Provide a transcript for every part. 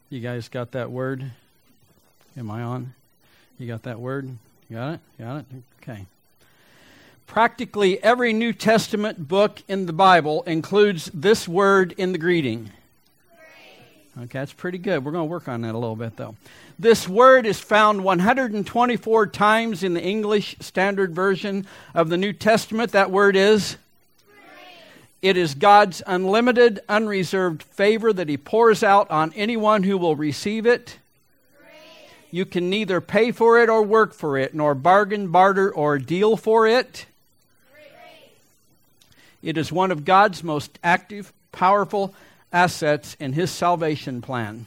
You guys got that word? Am I on? You got that word? You got it? Got it? Okay. Practically every New Testament book in the Bible includes this word in the greeting. Okay, that's pretty good. We're going to work on that a little bit, though. This word is found 124 times in the English Standard Version of the New Testament. That word is? It is God's unlimited, unreserved favor that He pours out on anyone who will receive it. You can neither pay for it or work for it, nor bargain, barter, or deal for it. It is one of God's most active, powerful assets in His salvation plan.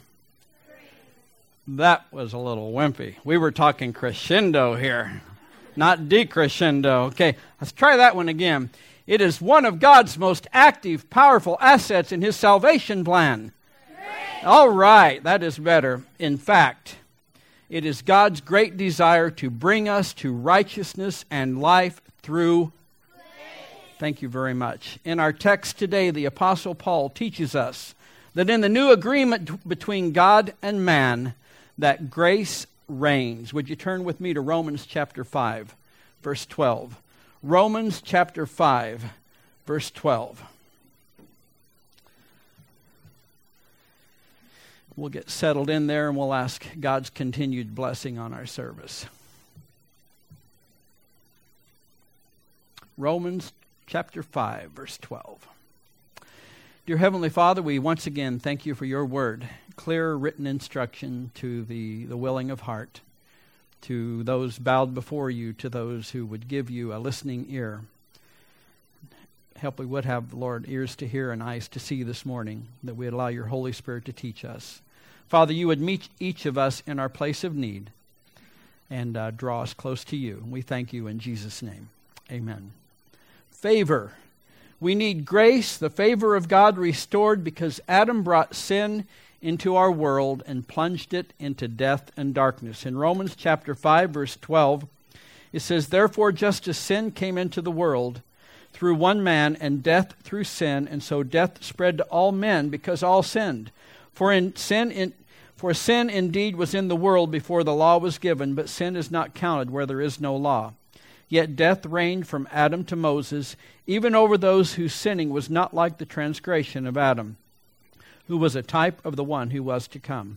That was a little wimpy. We were talking crescendo here, not decrescendo. Okay, let's try that one again. It is one of God's most active, powerful assets in His salvation plan. All right, that is better. In fact, it is God's great desire to bring us to righteousness and life through. Thank you very much. In our text today, the Apostle Paul teaches us that in the new agreement between God and man, that grace reigns. Would you turn with me to Romans chapter 5, verse 12. Romans chapter 5, verse 12. We'll get settled in there and we'll ask God's continued blessing on our service. Romans chapter 5, verse 12. Dear Heavenly Father, we once again thank you for your word, clear written instruction to the willing of heart, to those bowed before you, to those who would give you a listening ear. Help we would have, Lord, ears to hear and eyes to see this morning, that we allow your Holy Spirit to teach us. Father, you would meet each of us in our place of need and draw us close to you. We thank you in Jesus' name. Amen. Favor. We need grace, the favor of God restored because Adam brought sin into our world and plunged it into death and darkness. In Romans chapter 5, verse 12, it says, "Therefore just as sin came into the world through one man, and death through sin, and so death spread to all men because all sinned. For sin indeed was in the world before the law was given, but sin is not counted where there is no law. Yet death reigned from Adam to Moses, even over those whose sinning was not like the transgression of Adam, who was a type of the one who was to come."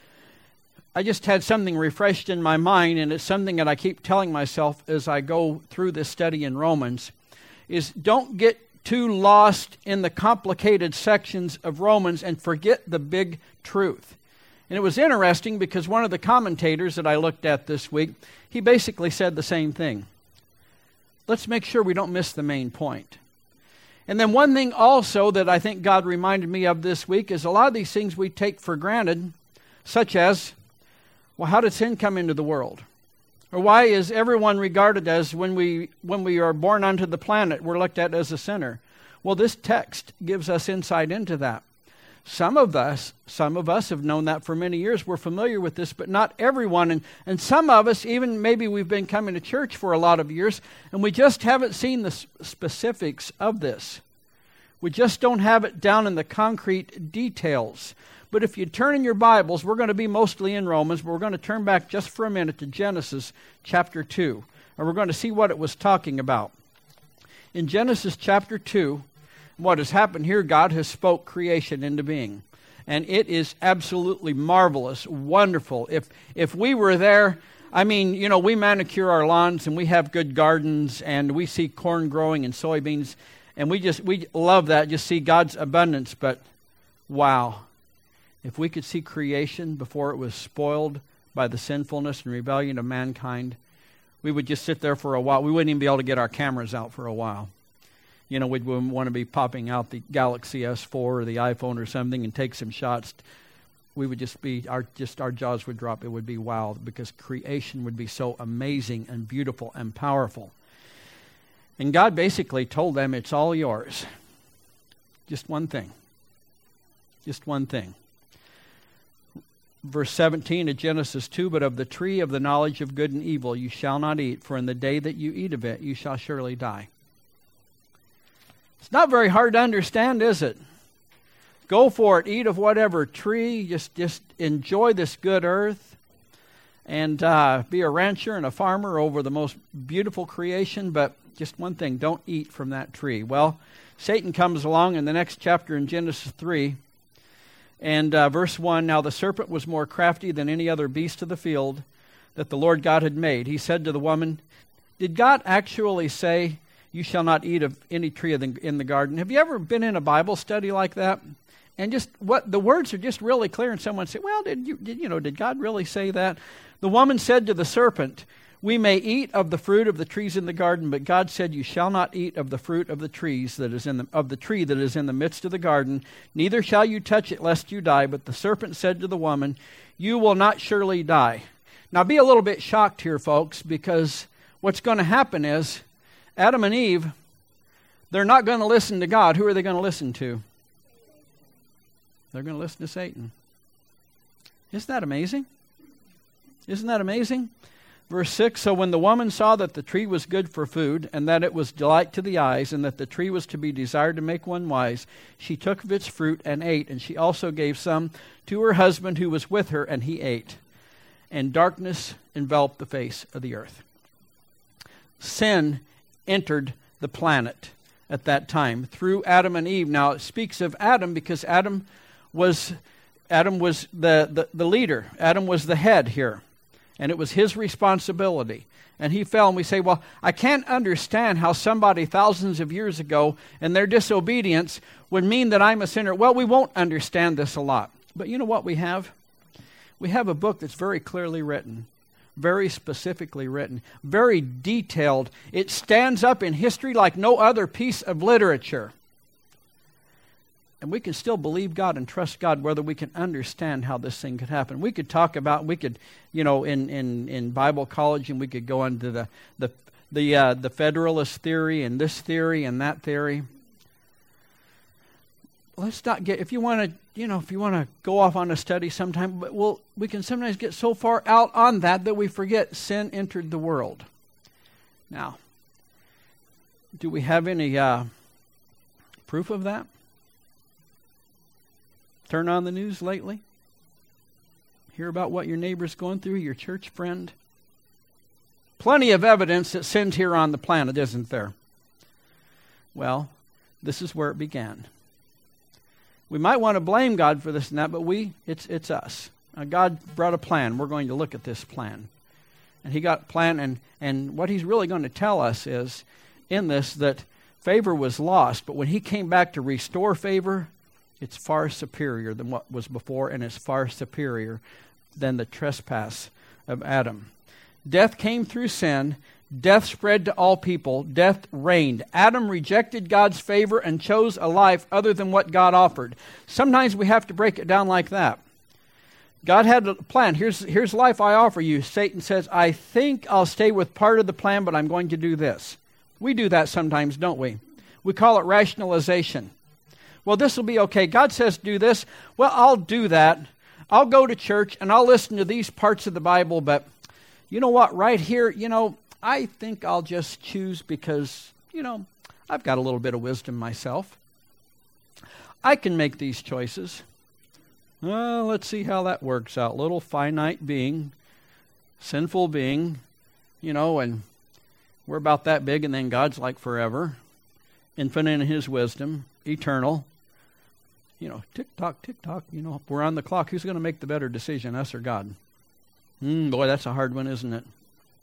I just had something refreshed in my mind, and it's something that I keep telling myself as I go through this study in Romans, is don't get too lost in the complicated sections of Romans and forget the big truth. And it was interesting because one of the commentators that I looked at this week, he basically said the same thing. Let's make sure we don't miss the main point. And then one thing also that I think God reminded me of this week is a lot of these things we take for granted, such as, well, how did sin come into the world? Or why is everyone regarded as, when we are born onto the planet, we're looked at as a sinner? Well, this text gives us insight into that. Some of us have known that for many years. We're familiar with this, but not everyone. And some of us, even maybe we've been coming to church for a lot of years, and we just haven't seen the specifics of this. We just don't have it down in the concrete details. But if you turn in your Bibles, we're going to be mostly in Romans, but we're going to turn back just for a minute to Genesis chapter 2. And we're going to see what it was talking about. In Genesis chapter 2, what has happened here, God has spoke creation into being. And it is absolutely marvelous, wonderful. If we were there, I mean, you know, we manicure our lawns and we have good gardens and we see corn growing and soybeans. And we love that, just see God's abundance. But wow, if we could see creation before it was spoiled by the sinfulness and rebellion of mankind, we would just sit there for a while. We wouldn't even be able to get our cameras out for a while. You know, we'd want to be popping out the Galaxy S4 or the iPhone or something and take some shots. We would just be, our jaws would drop. It would be wow, because creation would be so amazing and beautiful and powerful. And God basically told them, it's all yours. Just one thing. Just one thing. Verse 17 of Genesis 2, "But of the tree of the knowledge of good and evil you shall not eat, for in the day that you eat of it you shall surely die." It's not very hard to understand, is it? Go for it. Eat of whatever tree. Just enjoy this good earth. And be a rancher and a farmer over the most beautiful creation. But just one thing, don't eat from that tree. Well, Satan comes along in the next chapter in Genesis 3. And verse 1, Now the serpent was more crafty than any other beast of the field that the Lord God had made. He said to the woman, did God actually say, you shall not eat of any tree in the garden? Have you ever been in a Bible study like that? And just what the words are just really clear, and someone say, well, did God really say that? The woman said to the serpent, we may eat of the fruit of the trees in the garden, but God said, you shall not eat of the fruit of the trees of the tree that is in the midst of the garden, neither shall you touch it, lest you die. But the serpent said to the woman, you will not surely die. Now be a little bit shocked here, folks, because what's going to happen is Adam and Eve, they're not going to listen to God. Who are they going to listen to? They're going to listen to Satan. Isn't that amazing? Isn't that amazing? Verse 6, so when the woman saw that the tree was good for food, and that it was delight to the eyes, and that the tree was to be desired to make one wise, she took of its fruit and ate, and she also gave some to her husband who was with her, and he ate. And darkness enveloped the face of the earth. Sin entered the planet at that time through Adam and Eve. Now it speaks of Adam because Adam was the leader. Adam was the head here. And it was his responsibility. And he fell, and we say, well, I can't understand how somebody thousands of years ago and their disobedience would mean that I'm a sinner. Well, we won't understand this a lot. But you know what we have? We have a book that's very clearly written, very specifically written, very detailed. It stands up in history like no other piece of literature. And we can still believe God and trust God whether we can understand how this thing could happen. We could talk about, in Bible college, and we could go into the Federalist theory and this theory and that theory. Let's not get, if you want to go off on a study sometime, but we can sometimes get so far out on that we forget sin entered the world. Now, do we have any proof of that? Turn on the news lately? Hear about what your neighbor's going through, your church friend? Plenty of evidence that sin's here on the planet, isn't there? Well, this is where it began. We might want to blame God for this and that, but it's us. God brought a plan. We're going to look at this plan. And he got a plan, and what he's really going to tell us is, in this, that favor was lost, but when he came back to restore favor, it's far superior than what was before, and it's far superior than the trespass of Adam. Death came through sin. Death spread to all people. Death reigned. Adam rejected God's favor and chose a life other than what God offered. Sometimes we have to break it down like that. God had a plan. Here's life I offer you. Satan says, I think I'll stay with part of the plan, but I'm going to do this. We do that sometimes, don't we? We call it rationalization. Well, this will be okay. God says do this. Well, I'll do that. I'll go to church and I'll listen to these parts of the Bible, but you know what? Right here, I think I'll just choose because, I've got a little bit of wisdom myself. I can make these choices. Well, let's see how that works out. Little finite being, sinful being, and we're about that big, and then God's like forever, infinite in his wisdom, eternal. Tick-tock, tick-tock, we're on the clock. Who's going to make the better decision, us or God? Boy, that's a hard one, isn't it?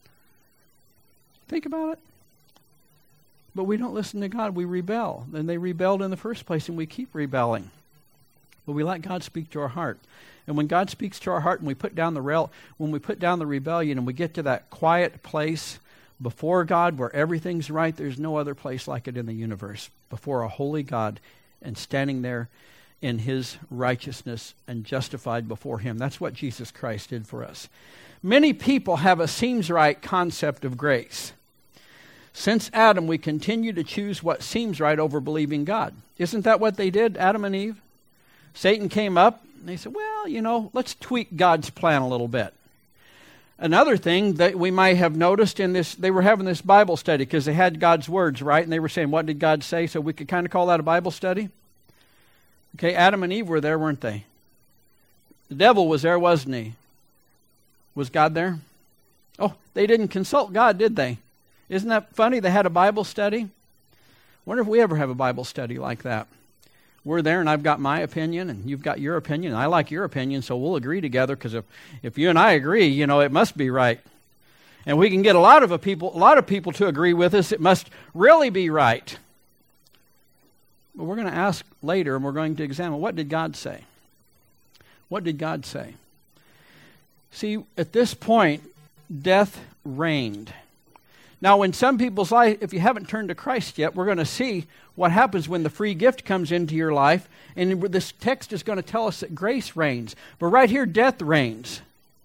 Think about it. But we don't listen to God. We rebel. And they rebelled in the first place, and we keep rebelling. But we let God speak to our heart. And when God speaks to our heart, and we put down the rebellion, and we get to that quiet place before God where everything's right, there's no other place like it in the universe. Before a holy God, and standing there in his righteousness and justified before him. That's what Jesus Christ did for us. Many people have a seems right concept of grace. Since Adam, we continue to choose what seems right over believing God. Isn't that what they did, Adam and Eve? Satan came up, and they said, well, let's tweak God's plan a little bit. Another thing that we might have noticed in this, they were having this Bible study because they had God's words, right? And they were saying, what did God say? So we could kind of call that a Bible study. Okay, Adam and Eve were there, weren't they? The devil was there, wasn't he? Was God there? Oh, they didn't consult God, did they? Isn't that funny? They had a Bible study. Wonder if we ever have a Bible study like that. We're there and I've got my opinion and you've got your opinion. And I like your opinion, so we'll agree together, because if you and I agree, it must be right. And we can get a lot of people to agree with us. It must really be right. But we're going to ask later, and we're going to examine, what did God say? What did God say? See, at this point, death reigned. Now, in some people's life, if you haven't turned to Christ yet, we're going to see what happens when the free gift comes into your life. And this text is going to tell us that grace reigns. But right here, death reigns.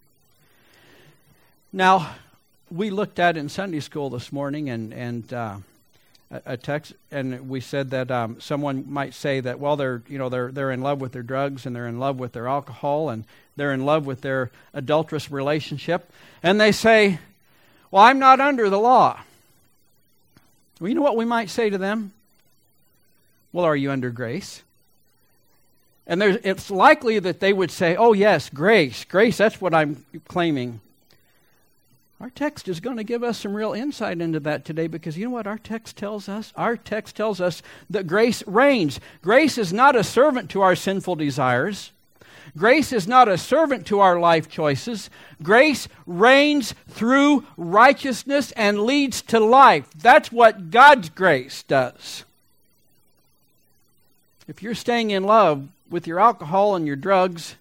Now, we looked at in Sunday school this morning and a text, and we said that someone might say that, well, they're in love with their drugs, and they're in love with their alcohol, and they're in love with their adulterous relationship, and they say, well, I'm not under the law. Well, you know what we might say to them? Well, are you under grace? And it's likely that they would say, oh yes, grace, that's what I'm claiming. Our text is going to give us some real insight into that today, because you know what our text tells us? Our text tells us that grace reigns. Grace is not a servant to our sinful desires. Grace is not a servant to our life choices. Grace reigns through righteousness and leads to life. That's what God's grace does. If you're staying in love with your alcohol and your drugs,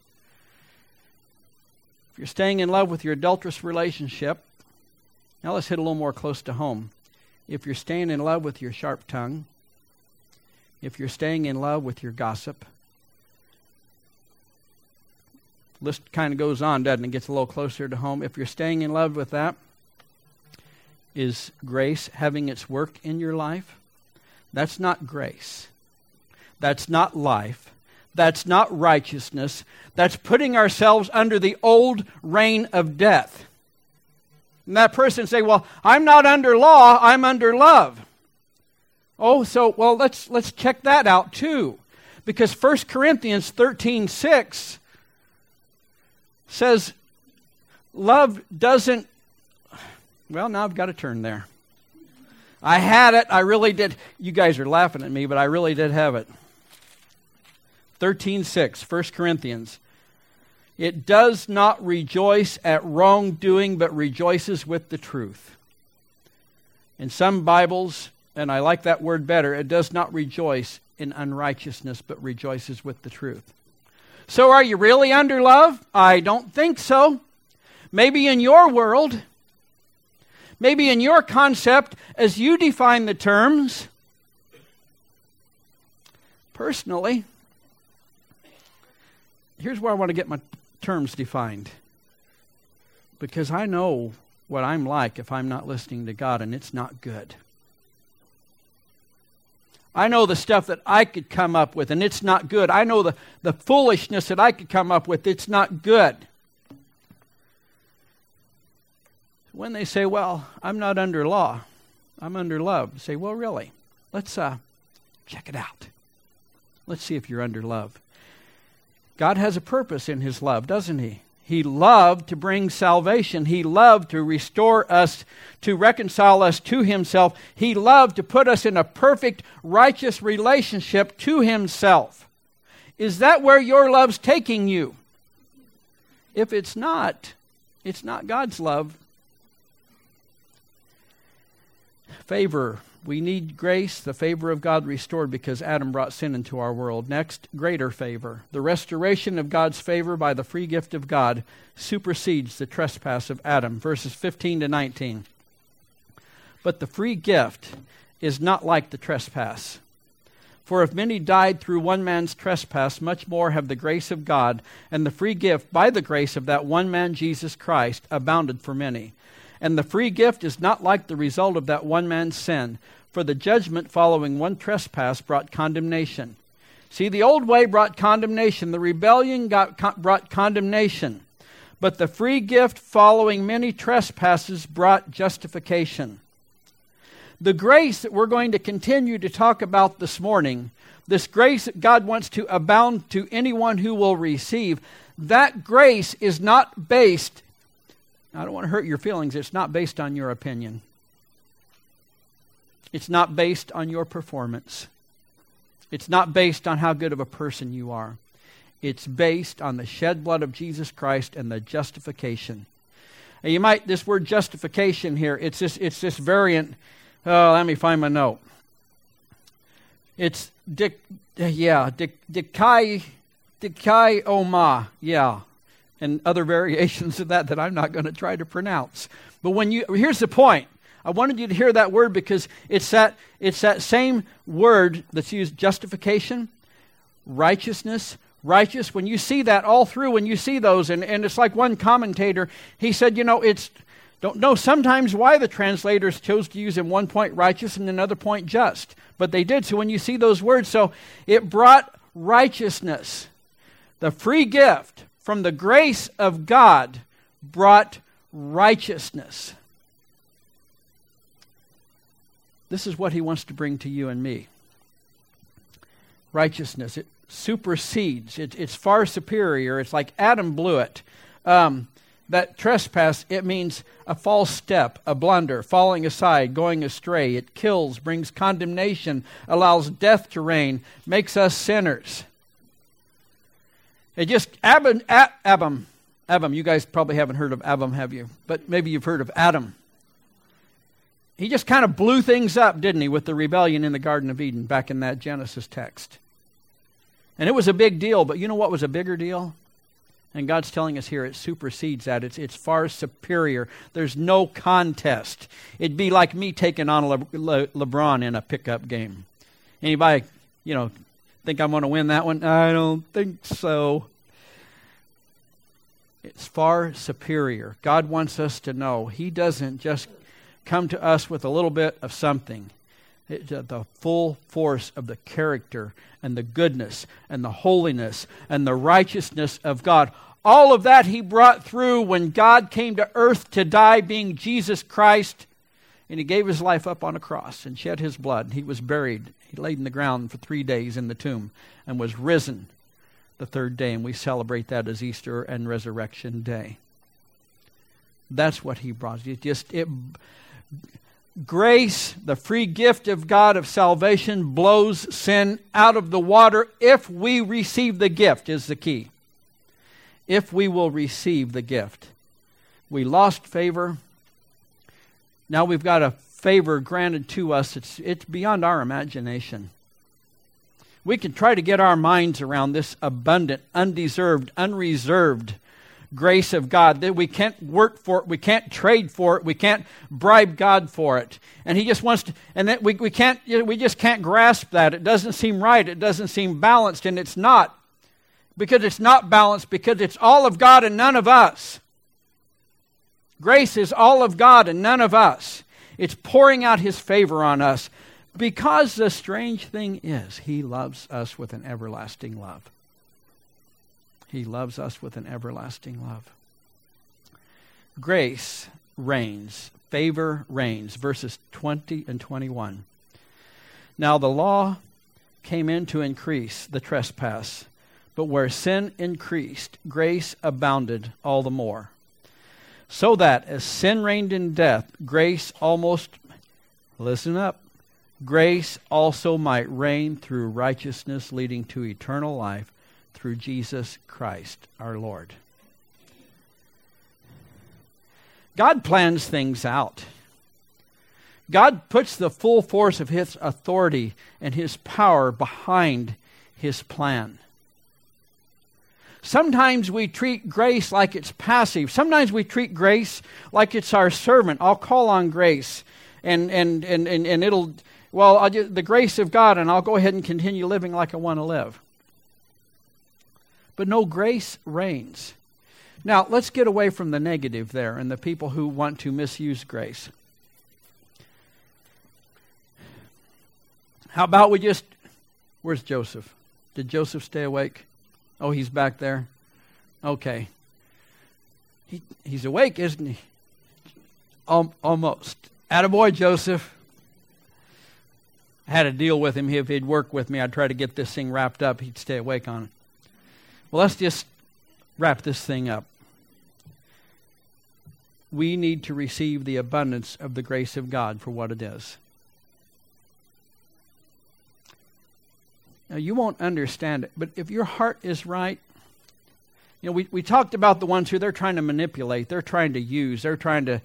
if you're staying in love with your adulterous relationship, now let's hit a little more close to home. If you're staying in love with your sharp tongue, if you're staying in love with your gossip, list kind of goes on, doesn't it? Gets a little closer to home. If you're staying in love with that, is grace having its work in your life? That's not grace. That's not life. That's not righteousness. That's putting ourselves under the old reign of death. And that person say, well, I'm not under law, I'm under love. Oh, so, well, let's check that out too. Because 1 Corinthians 13:6 says, love doesn't, well, now I've got to turn there. I had it, I really did. You guys are laughing at me, but I really did have it. 13:6, 1 Corinthians. It does not rejoice at wrongdoing, but rejoices with the truth. In some Bibles, and I like that word better, it does not rejoice in unrighteousness, but rejoices with the truth. So are you really under love? I don't think so. Maybe in your world, maybe in your concept, as you define the terms. Personally, here's where I want to get my terms defined. Because I know what I'm like if I'm not listening to God, and it's not good. I know the stuff that I could come up with, and it's not good. I know the foolishness that I could come up with, it's not good. When they say, well, I'm not under law, I'm under love, say, well, really? Let's check it out. Let's see if you're under love. God has a purpose in His love, doesn't He? He loved to bring salvation. He loved to restore us, to reconcile us to Himself. He loved to put us in a perfect, righteous relationship to Himself. Is that where your love's taking you? If it's not God's love. Favor. We need grace, the favor of God restored because Adam brought sin into our world. Next, greater favor. The restoration of God's favor by the free gift of God supersedes the trespass of Adam. Verses 15 to 19. But the free gift is not like the trespass. For if many died through one man's trespass, much more have the grace of God and the free gift by the grace of that one man, Jesus Christ, abounded for many. And the free gift is not like the result of that one man's sin. For the judgment following one trespass brought condemnation. See, the old way brought condemnation. The rebellion brought condemnation. But the free gift following many trespasses brought justification. The grace that we're going to continue to talk about this morning, this grace that God wants to abound to anyone who will receive, that grace is not based, I don't want to hurt your feelings, it's not based on your opinion. It's not based on your performance. It's not based on how good of a person you are. It's based on the shed blood of Jesus Christ and the justification. And you might, this word justification here, it's this variant. Oh, let me find my note. It's dikai oma, and other variations of that I'm not going to try to pronounce. But here's the point. I wanted you to hear that word because it's that same word that's used, justification, righteousness, righteous. When you see that all through, when you see those, and it's like one commentator, he said, don't know sometimes why the translators chose to use in one point righteous and another point just. But they did. So when you see those words, so it brought righteousness. The free gift from the grace of God brought righteousness. This is what he wants to bring to you and me. Righteousness. It supersedes. It's far superior. It's like Adam blew it. That trespass, it means a false step, a blunder, falling aside, going astray. It kills, brings condemnation, allows death to reign, makes us sinners. It just, Adam, you guys probably haven't heard of Adam, have you? But maybe you've heard of Adam. He just kind of blew things up, didn't he, with the rebellion in the Garden of Eden back in that Genesis text. And it was a big deal, but you know what was a bigger deal? And God's telling us here it supersedes that. It's far superior. There's no contest. It'd be like me taking on LeBron in a pickup game. Anybody, think I'm going to win that one? I don't think so. It's far superior. God wants us to know He doesn't just come to us with a little bit of something. It's the full force of the character and the goodness and the holiness and the righteousness of God. All of that He brought through when God came to earth to die, being Jesus Christ. And He gave His life up on a cross and shed His blood. He was buried. He laid in the ground for 3 days in the tomb and was risen the third day. And we celebrate that as Easter and Resurrection Day. That's what He brought. Grace, the free gift of God of salvation, blows sin out of the water if we receive the gift, is the key. If we will receive the gift. We lost favor. Now we've got a favor granted to us. It's beyond our imagination. We can try to get our minds around this abundant, undeserved, unreserved grace of God, that we can't work for it, we can't trade for it, we can't bribe God for it. And He just wants to, and that we just can't grasp that. It doesn't seem right, it doesn't seem balanced, and it's not. Because it's not balanced, because it's all of God and none of us. Grace is all of God and none of us. It's pouring out His favor on us. Because the strange thing is, He loves us with an everlasting love. He loves us with an everlasting love. Grace reigns. Favor reigns. Verses 20 and 21. Now the law came in to increase the trespass, but where sin increased, grace abounded all the more. So that as sin reigned in death, grace listen up, grace also might reign through righteousness, leading to eternal life through Jesus Christ our Lord. God plans things out. God puts the full force of His authority and His power behind His plan. Sometimes we treat grace like it's passive. Sometimes we treat grace like it's our servant. I'll call on grace and it'll, the grace of God, and I'll go ahead and continue living like I want to live. But no, grace reigns. Now, let's get away from the negative there and the people who want to misuse grace. How about where's Joseph? Did Joseph stay awake? Oh, he's back there? Okay. He's awake, isn't he? Almost. Attaboy, Joseph. I had to deal with him. If he'd work with me, I'd try to get this thing wrapped up. He'd stay awake on it. Well, let's just wrap this thing up. We need to receive the abundance of the grace of God for what it is. Now, you won't understand it, but if your heart is right, we talked about the ones who they're trying to manipulate, they're trying to use, they're trying to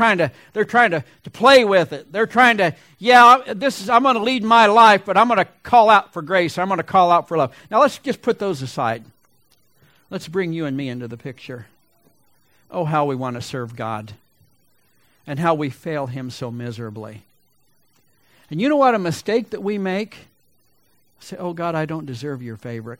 play with it. They're trying to, I'm going to lead my life, but I'm going to call out for grace. I'm going to call out for love. Now let's just put those aside. Let's bring you and me into the picture. Oh, how we want to serve God and how we fail Him so miserably. And you know what a mistake that we make? Say, oh God, I don't deserve your favor.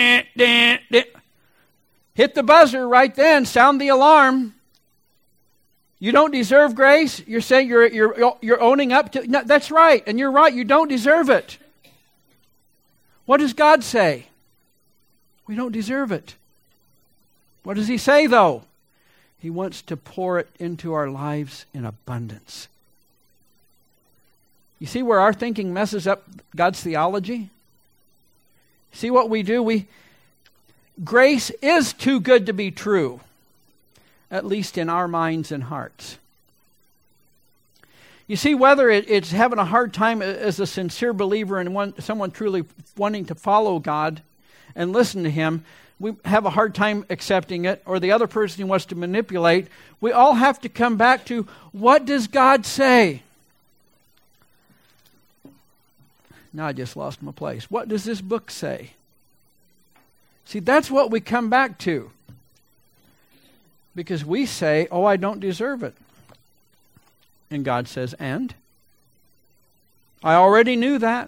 Hit the buzzer right then. Sound the alarm. You don't deserve grace. You're saying you're owning up to. No, that's right, and you're right. You don't deserve it. What does God say? We don't deserve it. What does He say though? He wants to pour it into our lives in abundance. You see where our thinking messes up God's theology? See what we do? Grace is too good to be true, at least in our minds and hearts. You see, whether it's having a hard time as a sincere believer and someone truly wanting to follow God and listen to Him, we have a hard time accepting it, or the other person who wants to manipulate, we all have to come back to, what does God say? Now I just lost my place. What does this book say? See, that's what we come back to. Because we say, oh, I don't deserve it. And God says, and? I already knew that.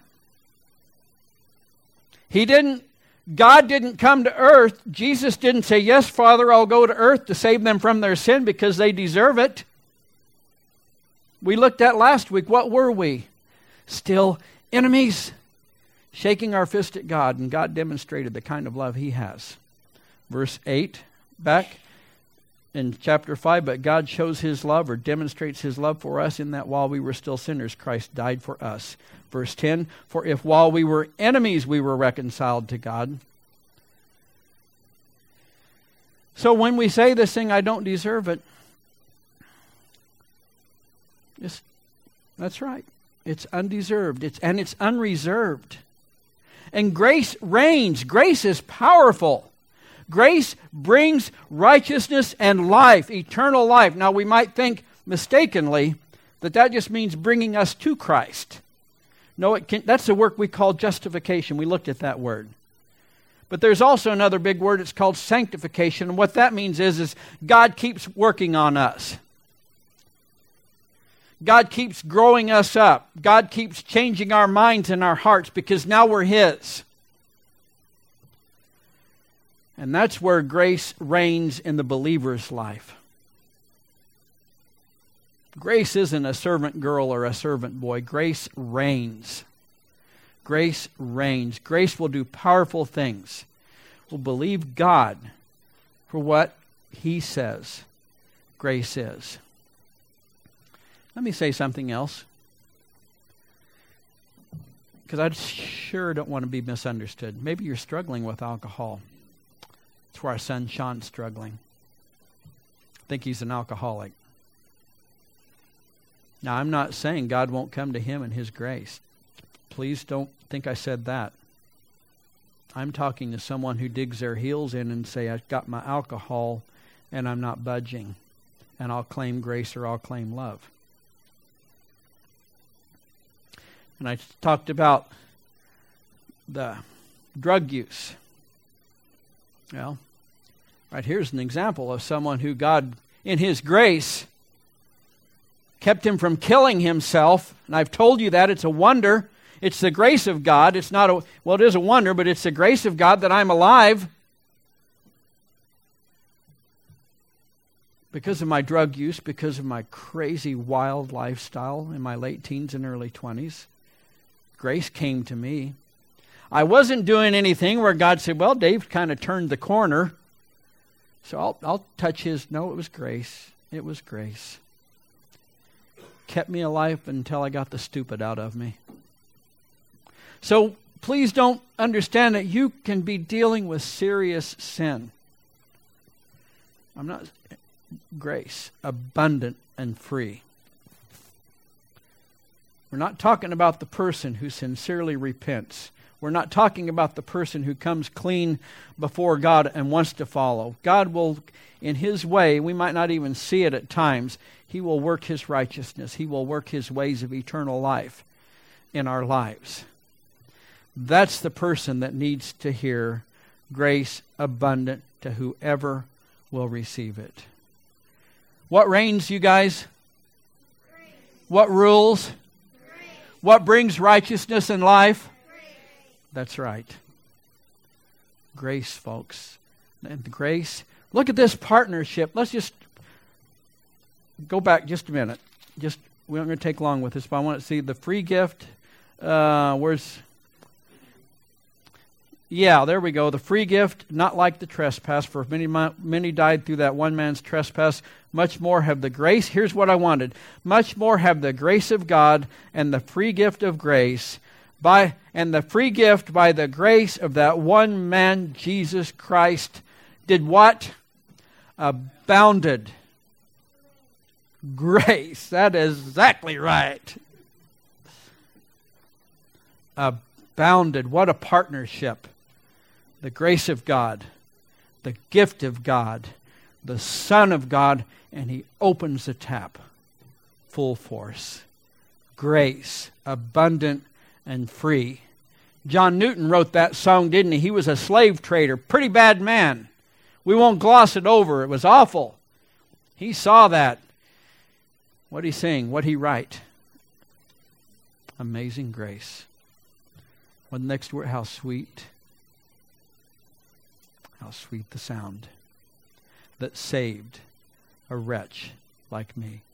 God didn't come to earth. Jesus didn't say, yes, Father, I'll go to earth to save them from their sin because they deserve it. We looked at last week, what were we? Still enemies, shaking our fist at God, and God demonstrated the kind of love He has. Verse 8, back in chapter 5, but God shows His love or demonstrates His love for us in that while we were still sinners, Christ died for us. Verse 10, for if while we were enemies we were reconciled to God. So when we say this thing, I don't deserve it, that's right. It's undeserved. It's unreserved. And grace reigns. Grace is powerful. Grace brings righteousness and life, eternal life. Now we might think mistakenly that just means bringing us to Christ. No, that's the work we call justification. We looked at that word. But there's also another big word. It's called sanctification. And what that means is God keeps working on us. God keeps growing us up. God keeps changing our minds and our hearts because now we're His. And that's where grace reigns in the believer's life. Grace isn't a servant girl or a servant boy. Grace reigns. Grace reigns. Grace will do powerful things. We'll believe God for what He says grace is. Let me say something else, because I sure don't want to be misunderstood. Maybe you're struggling with alcohol. That's where our son Sean's struggling. I think he's an alcoholic. Now, I'm not saying God won't come to him in His grace. Please don't think I said that. I'm talking to someone who digs their heels in and say, I've got my alcohol and I'm not budging, and I'll claim grace or I'll claim love. And I talked about the drug use. Well, right here's an example of someone who God, in His grace, kept him from killing himself. And I've told you that. It's a wonder. It's the grace of God. It's not it is a wonder, but it's the grace of God that I'm alive. Because of my drug use, because of my crazy, wild lifestyle in my late teens and early 20s, grace came to me. I wasn't doing anything where God said, well, Dave kind of turned the corner, so I'll touch his. No, it was grace. It was grace. Kept me alive until I got the stupid out of me. So please don't understand that you can be dealing with serious sin. Grace, abundant and free. We're not talking about the person who sincerely repents. We're not talking about the person who comes clean before God and wants to follow. God will, in His way, we might not even see it at times, He will work His righteousness. He will work His ways of eternal life in our lives. That's the person that needs to hear grace abundant to whoever will receive it. What reigns, you guys? Grace. What rules? Grace. What brings righteousness and life? Grace. That's right. Grace, folks. And grace. Look at this partnership. Let's just go back just a minute. We aren't going to take long with this, but I want to see the free gift. There we go. The free gift, not like the trespass. For many died through that one man's trespass. Much more have the grace. Here's what I wanted. Much more have the grace of God and the free gift of grace and the free gift by the grace of that one man, Jesus Christ, did what? Abounded. Grace. That is exactly right. Abounded. What a partnership. The grace of God, the gift of God, the Son of God, and He opens the tap. Full force. Grace, abundant and free. John Newton wrote that song, didn't he? He was a slave trader, pretty bad man. We won't gloss it over. It was awful. He saw that. What did he sing? What did he write? Amazing grace. Well, the next word, how sweet the sound that saved a wretch like me.